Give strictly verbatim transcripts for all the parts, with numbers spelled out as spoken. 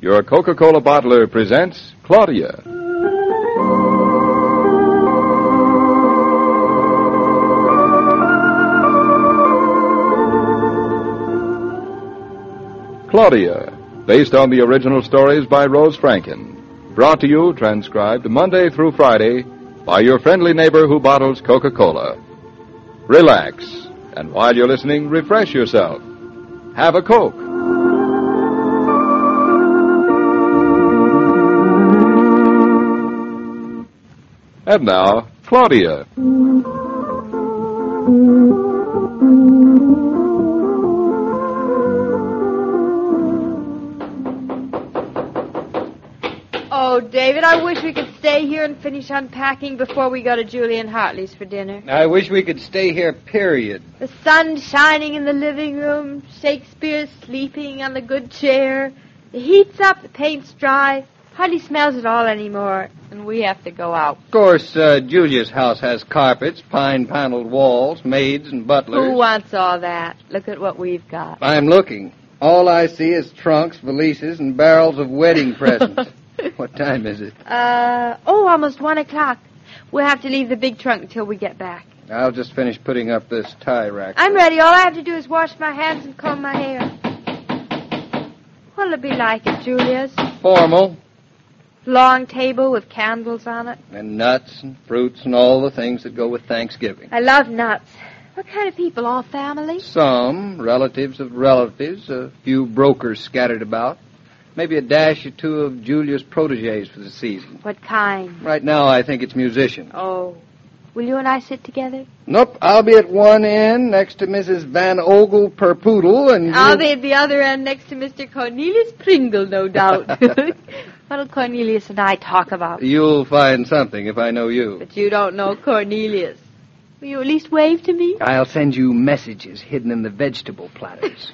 your Coca-Cola bottler presents Claudia. Claudia, based on the original stories by Rose Franken. Brought to you, transcribed Monday through Friday, by your friendly neighbor who bottles Coca-Cola. Relax, and while you're listening, refresh yourself. Have a Coke. And now, Claudia. Oh, David, I wish we could stay here and finish unpacking before we go to Julian Hartley's for dinner. I wish we could stay here, period. The sun shining in the living room, Shakespeare sleeping on the good chair. The heat's up, the paint's dry. Hardly smells at all anymore, and we have to go out. Of course, uh, Julia's house has carpets, pine-paneled walls, maids, and butlers. Who wants all that? Look at what we've got. I'm looking. All I see is trunks, valises, and barrels of wedding presents. What time is it? Uh, oh, almost one o'clock. We'll have to leave the big trunk until we get back. I'll just finish putting up this tie rack. I'm ready. All I have to do is wash my hands and comb my hair. What'll it be like at Julia's? Formal. Long table with candles on it. And nuts and fruits and all the things that go with Thanksgiving. I love nuts. What kind of people? All family? Some. Relatives of relatives. A few brokers scattered about. Maybe a dash or two of Julia's protégés for the season. What kind? Right now, I think it's musicians. Oh. Will you and I sit together? Nope. I'll be at one end next to Missus Van Ogle per poodle, and I'll you... be at the other end next to Mister Cornelius Pringle, no doubt. What'll Cornelius and I talk about? You'll find something if I know you. But you don't know Cornelius. Will you at least wave to me? I'll send you messages hidden in the vegetable platters.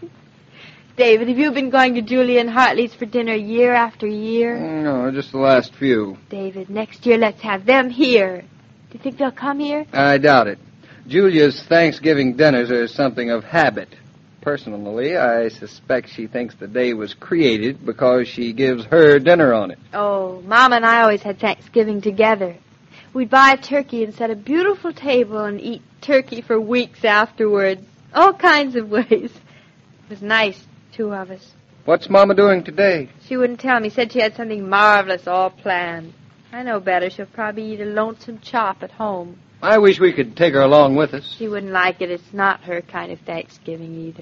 David, have you been going to Julian Hartley's for dinner year after year? No, just the last few. David, next year let's have them here. Do you think they'll come here? I doubt it. Julia's Thanksgiving dinners are something of habit. Personally, I suspect she thinks the day was created because she gives her dinner on it. Oh, Mama and I always had Thanksgiving together. We'd buy a turkey and set a beautiful table and eat turkey for weeks afterwards. All kinds of ways. It was nice, two of us. What's Mama doing today? She wouldn't tell me. Said she had something marvelous all planned. I know better. She'll probably eat a lonesome chop at home. I wish we could take her along with us. She wouldn't like it. It's not her kind of Thanksgiving either.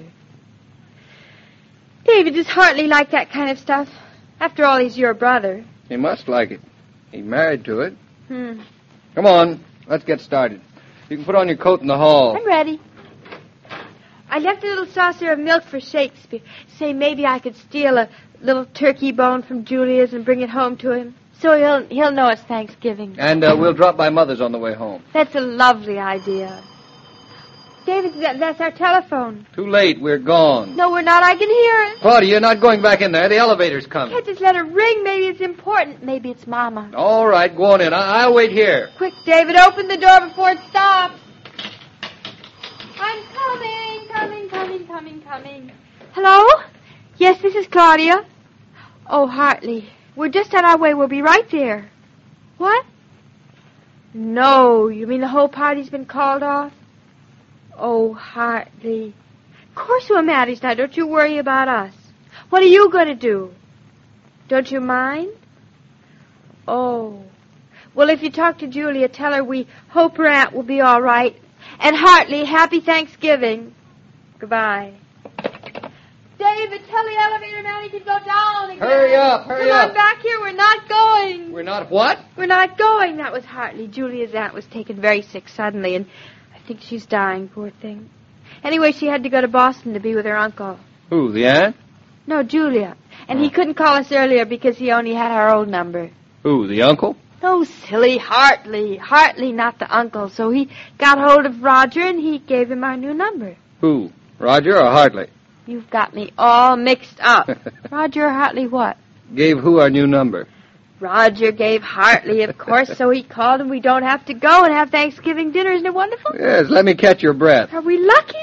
David, does Hartley like that kind of stuff? After all, he's your brother. He must like it. He's married to it. Hmm. Come on. Let's get started. You can put on your coat in the hall. I'm ready. I left a little saucer of milk for Shakespeare. Say, maybe I could steal a little turkey bone from Julia's and bring it home to him. So he'll he'll know it's Thanksgiving. And uh, we'll drop by Mother's on the way home. That's a lovely idea. David, that, that's our telephone. Too late. We're gone. No, we're not. I can hear it. Claudia, you're not going back in there. The elevator's coming. Can't just let it ring. Maybe it's important. Maybe it's Mama. All right, go on in. I- I'll wait here. Quick, David, open the door before it stops. I'm coming, coming, coming, coming, coming. Hello? Yes, this is Claudia. Oh, Hartley. We're just on our way. We'll be right there. What? No, you mean the whole party's been called off? Oh, Hartley. Of course we'll manage now. Don't you worry about us. What are you going to do? Don't you mind? Oh. Well, if you talk to Julia, tell her we hope her aunt will be all right. And Hartley, happy Thanksgiving. Goodbye. David, tell the elevator man he can go down again. Hurry up, hurry Come up. on back here. We're not going. We're not what? We're not going. That was Hartley. Julia's aunt was taken very sick suddenly, and I think she's dying, poor thing. Anyway, she had to go to Boston to be with her uncle. Who, the aunt? No, Julia. And he couldn't call us earlier because he only had our old number. Who, the uncle? No, silly, Hartley. Hartley, not the uncle. So he got hold of Roger, and he gave him our new number. Who, Roger or Hartley? You've got me all mixed up. Roger or Hartley what? Gave who our new number? Roger gave Hartley, of course, so he called, and we don't have to go and have Thanksgiving dinner. Isn't it wonderful? Yes, let me catch your breath. Are we lucky?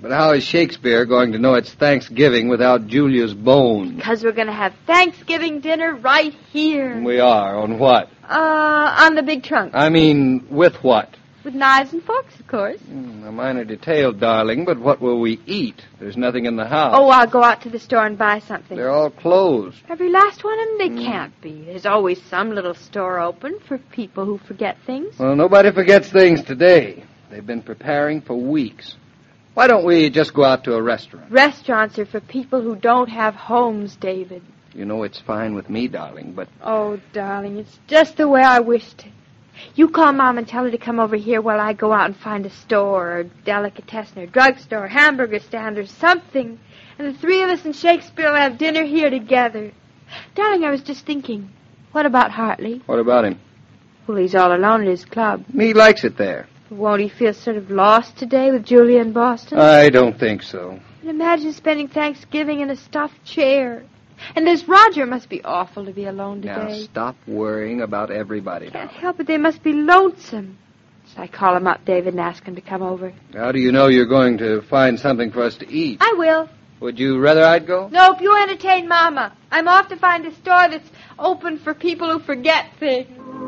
But how is Shakespeare going to know it's Thanksgiving without Julia's bones? Because we're going to have Thanksgiving dinner right here. We are. On what? Uh, on the big trunk. I mean, with what? With knives and forks, of course. Mm, a minor detail, darling, but what will we eat? There's nothing in the house. Oh, I'll go out to the store and buy something. They're all closed. Every last one of them? They Mm. can't be. There's always some little store open for people who forget things. Well, nobody forgets things today. They've been preparing for weeks. Why don't we just go out to a restaurant? Restaurants are for people who don't have homes, David. You know it's fine with me, darling, but... Oh, darling, it's just the way I wished it. You call Mom and tell her to come over here while I go out and find a store or delicatessen or drugstore, hamburger stand or something. And the three of us and Shakespeare will have dinner here together. Darling, I was just thinking, what about Hartley? What about him? Well, he's all alone at his club. He likes it there. Won't he feel sort of lost today with Julia in Boston? I don't think so. And imagine spending Thanksgiving in a stuffed chair. And there's Roger. It must be awful to be alone Now, today. stop worrying about everybody. Can't help it. They must be lonesome. Should I call him up, David, and ask him to come over? How do you know you're going to find something for us to eat? I will. Would you rather I'd go? Nope, you entertain Mama. I'm off to find a store that's open for people who forget things.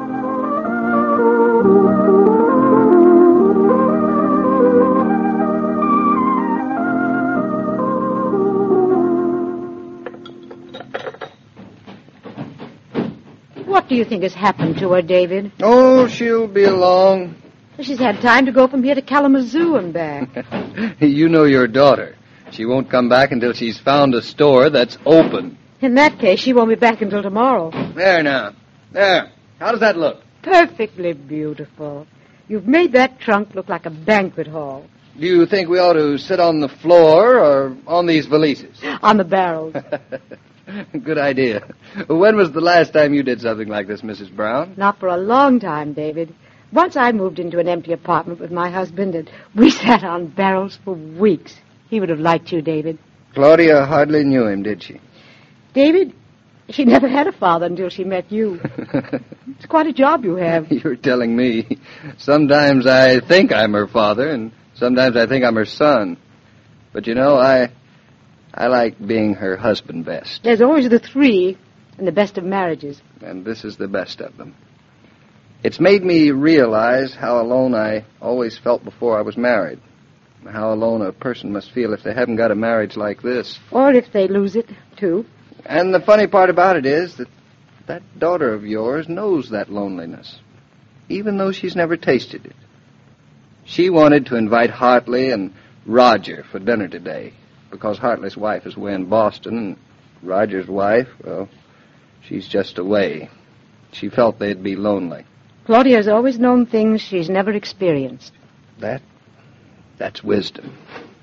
What do you think has happened to her, David? Oh, she'll be along. She's had time to go from here to Kalamazoo and back. You know your daughter. She won't come back until she's found a store that's open. In that case, she won't be back until tomorrow. There now. There. How does that look? Perfectly beautiful. You've made that trunk look like a banquet hall. Do you think we ought to sit on the floor or on these valises? On the barrels. Good idea. When was the last time you did something like this, Missus Brown? Not for a long time, David. Once I moved into an empty apartment with my husband, and we sat on barrels for weeks. He would have liked you, David. Claudia hardly knew him, did she? David, she never had a father until she met you. It's quite a job you have. You're telling me. Sometimes I think I'm her father, and sometimes I think I'm her son. But you know, I... I like being her husband best. There's always the three in the best of marriages. And this is the best of them. It's made me realize how alone I always felt before I was married. How alone a person must feel if they haven't got a marriage like this. Or if they lose it, too. And the funny part about it is that that daughter of yours knows that loneliness, even though she's never tasted it. She wanted to invite Hartley and Roger for dinner today, because Hartley's wife is away in Boston, and Roger's wife, well, she's just away. She felt they'd be lonely. Claudia's always known things she's never experienced. That, that's wisdom.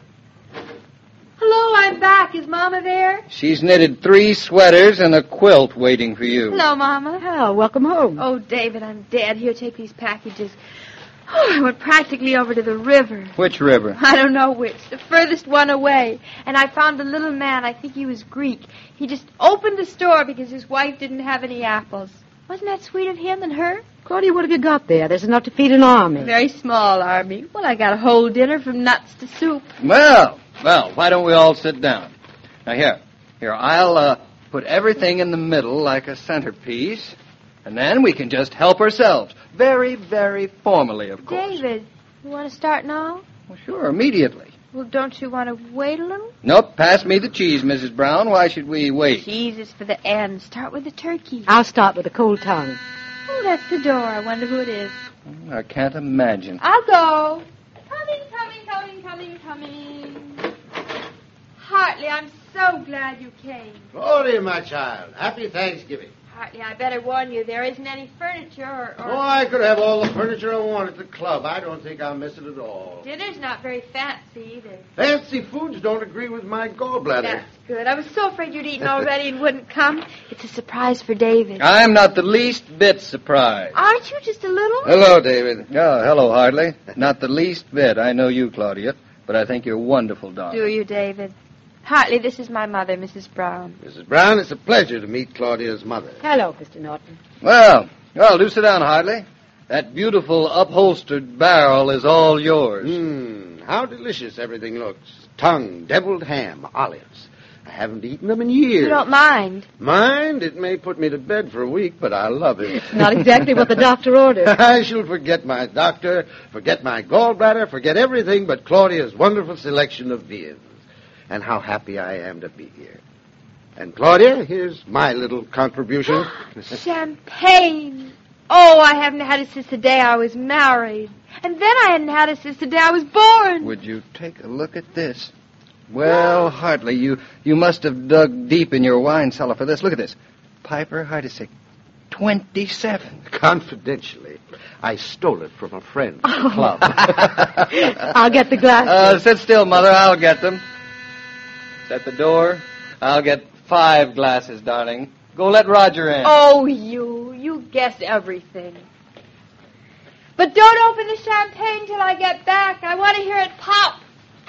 Hello, I'm back. Is Mama there? She's knitted three sweaters and a quilt waiting for you. Hello, Mama. Well, welcome home. Oh, David, I'm dead. Here, take these packages. Oh, I went practically over to the river. Which river? I don't know which. The furthest one away. And I found a little man. I think he was Greek. He just opened the store because his wife didn't have any apples. Wasn't that sweet of him and her? Claudia, what have you got there? There's enough to feed an army. A very small army. Well, I got a whole dinner from nuts to soup. Well, well, why don't we all sit down? Now, here, here, I'll uh, put everything in the middle like a centerpiece, and then we can just help ourselves. Very, very formally, of course. David, you want to start now? Well, sure, immediately. Well, don't you want to wait a little? Nope, pass me the cheese, Missus Brown. Why should we wait? Cheese is for the end. Start with the turkey. I'll start with the cold tongue. Oh, that's the door. I wonder who it is. I can't imagine. I'll go. Coming, coming, coming, coming, coming. Hartley, I'm so glad you came. Claudia, my child, happy Thanksgiving. Hartley, I better warn you, there isn't any furniture or... or... Oh, I could have all the furniture I want at the club. I don't think I'll miss it at all. Dinner's not very fancy either. Fancy foods don't agree with my gallbladder. That's good. I was so afraid you'd eaten already and wouldn't come. It's a surprise for David. I'm not the least bit surprised. Aren't you just a little? Hello, David. Oh, hello, Hartley. Not the least bit. I know you, Claudia, but I think you're wonderful, darling. Do you, David? Hartley, this is my mother, Missus Brown. Missus Brown, it's a pleasure to meet Claudia's mother. Hello, Mister Norton. Well, well, do sit down, Hartley. That beautiful upholstered barrel is all yours. Hmm. how delicious everything looks. Tongue, deviled ham, olives. I haven't eaten them in years. You don't mind? Mind? It may put me to bed for a week, but I love it. Not exactly what the doctor ordered. I shall forget my doctor, forget my gallbladder, forget everything but Claudia's wonderful selection of viands. And how happy I am to be here. And Claudia, here's my little contribution. Champagne. Oh, I haven't had it since the day I was married. And then I hadn't had it since the day I was born. Would you take a look at this? Well, Hartley, you, you must have dug deep in your wine cellar for this. Look at this. Piper Heidesick, twenty-seven. Confidentially, I stole it from a friend at the club. I'll get the glasses. Uh, sit still, Mother. I'll get them. At the door. I'll get five glasses, darling. Go let Roger in. Oh, you. You guess everything. But don't open the champagne till I get back. I want to hear it pop.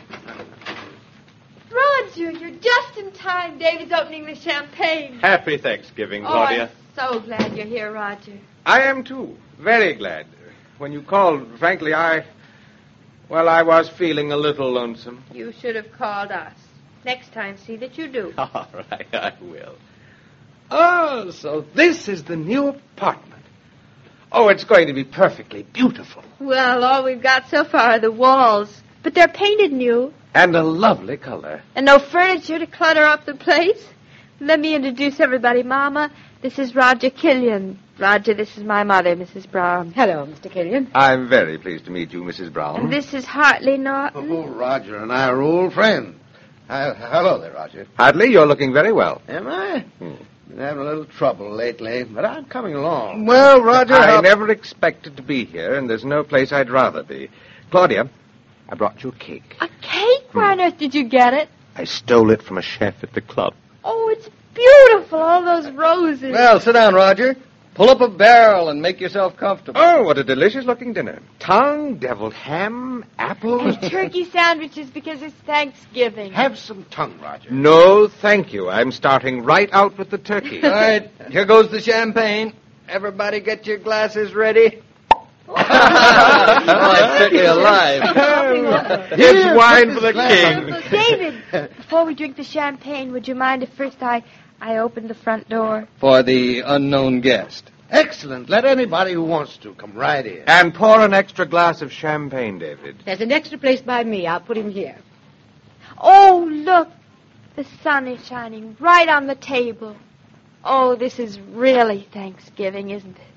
Roger, you're just in time. David's opening the champagne. Happy Thanksgiving, Oh, Claudia. I'm so glad you're here, Roger. I am, too. Very glad. When you called, frankly, I... Well, I was feeling a little lonesome. You should have called us. Next time, see that you do. All right, I will. Oh, so this is the new apartment. Oh, it's going to be perfectly beautiful. Well, all we've got so far are the walls. But they're painted new. And a lovely color. And no furniture to clutter up the place. Let me introduce everybody, Mama. This is Roger Killian. Roger, this is my mother, Missus Brown. Hello, Mister Killian. I'm very pleased to meet you, Missus Brown. And this is Hartley Norton. Oh, Roger and I are old friends. Uh, hello there, Roger. Hartley, you're looking very well. Am I? Hmm. Been having a little trouble lately, but I'm coming along. Well, Roger, I how- never expected to be here, and there's no place I'd rather be. Claudia, I brought you a cake. A cake? Where on earth did you get it? I stole it from a chef at the club. Oh, it's beautiful, all those roses. Well, sit down, Roger. Pull up a barrel and make yourself comfortable. Oh, what a delicious-looking dinner. Tongue, deviled ham, apples. And turkey sandwiches because it's Thanksgiving. Have some tongue, Roger. No, thank you. I'm starting right out with the turkey. All right, here goes the champagne. Everybody get your glasses ready. Oh, it's certainly alive. It's wine for the king. David, before we drink the champagne, would you mind if first I, I opened the front door? For the unknown guest. Excellent. Let anybody who wants to come right in. And pour an extra glass of champagne, David. There's an extra place by me. I'll put him here. Oh, look. The sun is shining right on the table. Oh, this is really Thanksgiving, isn't it?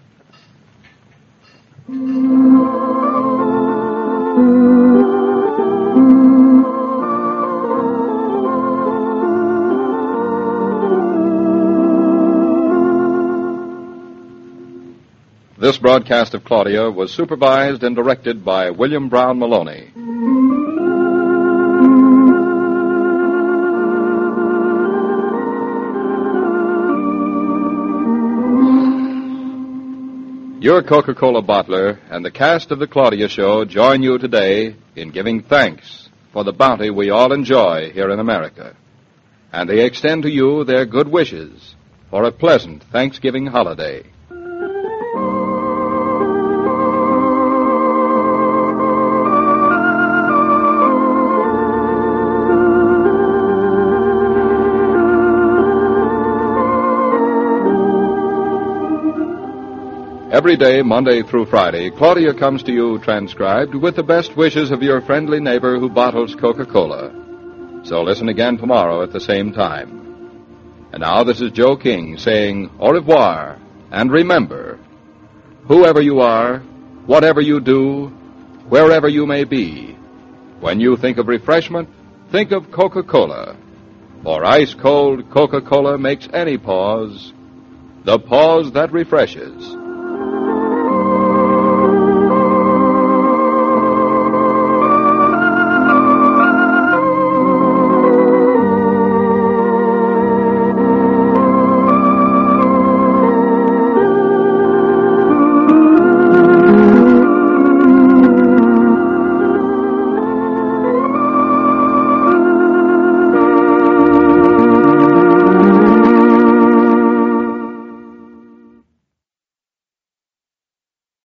This broadcast of Claudia was supervised and directed by William Brown Maloney. Your Coca-Cola bottler and the cast of The Claudia Show join you today in giving thanks for the bounty we all enjoy here in America. And they extend to you their good wishes for a pleasant Thanksgiving holiday. Every day, Monday through Friday, Claudia comes to you transcribed with the best wishes of your friendly neighbor who bottles Coca-Cola. So listen again tomorrow at the same time. And now this is Joe King saying au revoir, and remember, whoever you are, whatever you do, wherever you may be, when you think of refreshment, think of Coca-Cola. For ice-cold Coca-Cola makes any pause the pause that refreshes.